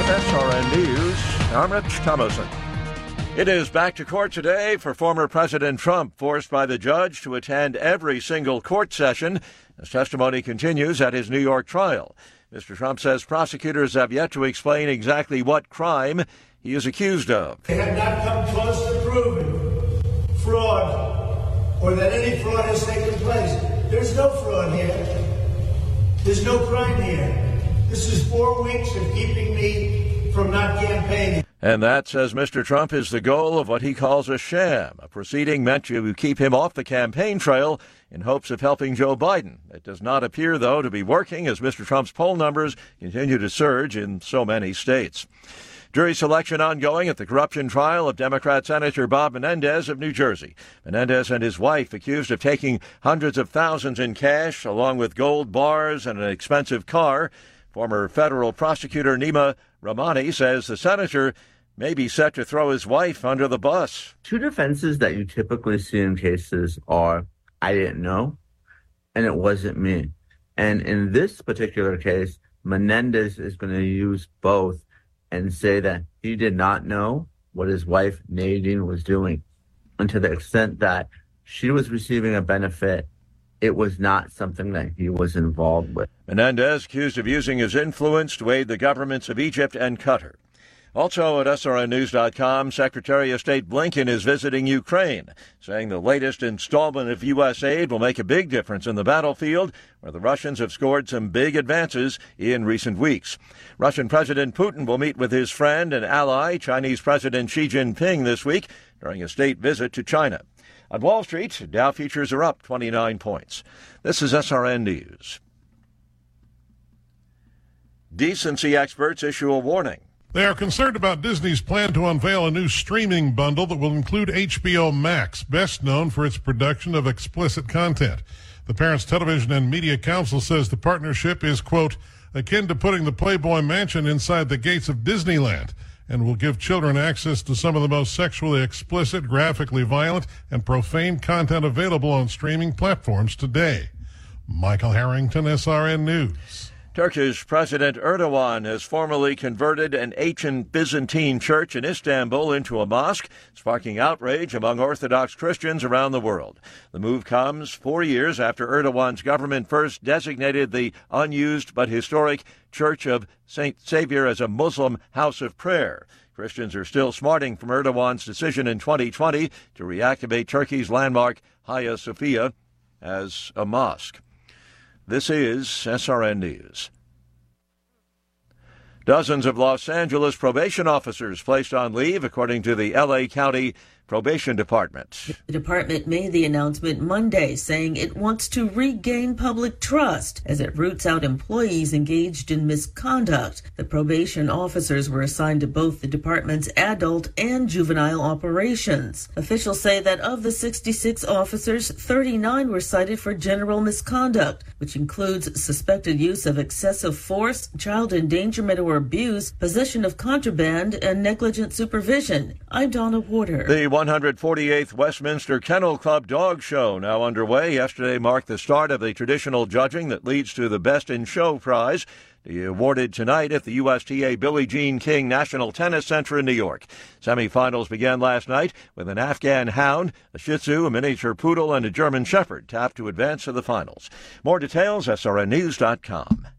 SRN News, I'm Rich Thomason. It is back to court today for former President Trump, forced by the judge to attend every single court session as testimony continues at his New York trial. Mr. Trump says prosecutors have yet to explain exactly what crime he is accused of. They have not come close to proving fraud or that any fraud has taken place. There's no fraud here. There's no crime here. This is 4 weeks of keeping me from not campaigning. And that, says Mr. Trump, is the goal of what he calls a sham, a proceeding meant to keep him off the campaign trail in hopes of helping Joe Biden. It does not appear, though, to be working as Mr. Trump's poll numbers continue to surge in so many states. Jury selection ongoing at the corruption trial of Democrat Senator Bob Menendez of New Jersey. Menendez and his wife accused of taking hundreds of thousands in cash, along with gold bars and an expensive car. Former federal prosecutor Nima Rahmani says the senator may be set to throw his wife under the bus. Two defenses that you typically see in cases are, I didn't know, and it wasn't me. And in this particular case, Menendez is going to use both and say that he did not know what his wife Nadine was doing. And to the extent that she was receiving a benefit, it was not something that he was involved with. Menendez accused of using his influence to aid the governments of Egypt and Qatar. Also at SRNnews.com, Secretary of State Blinken is visiting Ukraine, saying the latest installment of U.S. aid will make a big difference in the battlefield, where the Russians have scored some big advances in recent weeks. Russian President Putin will meet with his friend and ally, Chinese President Xi Jinping, this week during a state visit to China. On Wall Street, Dow futures are up 29 points. This is SRN News. Decency experts issue a warning. They are concerned about Disney's plan to unveil a new streaming bundle that will include HBO Max, best known for its production of explicit content. The Parents Television and Media Council says the partnership is, quote, akin to putting the Playboy Mansion inside the gates of Disneyland, and will give children access to some of the most sexually explicit, graphically violent, and profane content available on streaming platforms today. Michael Harrington, SRN News. Turkish President Erdogan has formally converted an ancient Byzantine church in Istanbul into a mosque, sparking outrage among Orthodox Christians around the world. The move comes 4 years after Erdogan's government first designated the unused but historic Church of St. Saviour as a Muslim house of prayer. Christians are still smarting from Erdogan's decision in 2020 to reactivate Turkey's landmark Hagia Sophia as a mosque. This is SRN News. Dozens of Los Angeles probation officers placed on leave, according to the L.A. County Probation Department. The department made the announcement Monday, saying it wants to regain public trust as it roots out employees engaged in misconduct. The probation officers were assigned to both the department's adult and juvenile operations. Officials say that of the 66 officers, 39 were cited for general misconduct, which includes suspected use of excessive force, child endangerment or abuse, possession of contraband, and negligent supervision. I'm Donna Porter. The 148th Westminster Kennel Club Dog Show, now underway. Yesterday marked the start of the traditional judging that leads to the Best in Show prize, to be awarded tonight at the USTA Billie Jean King National Tennis Center in New York. Semifinals began last night with an Afghan hound, a Shih Tzu, a miniature poodle, and a German Shepherd tapped to advance to the finals. More details, SRNnews.com.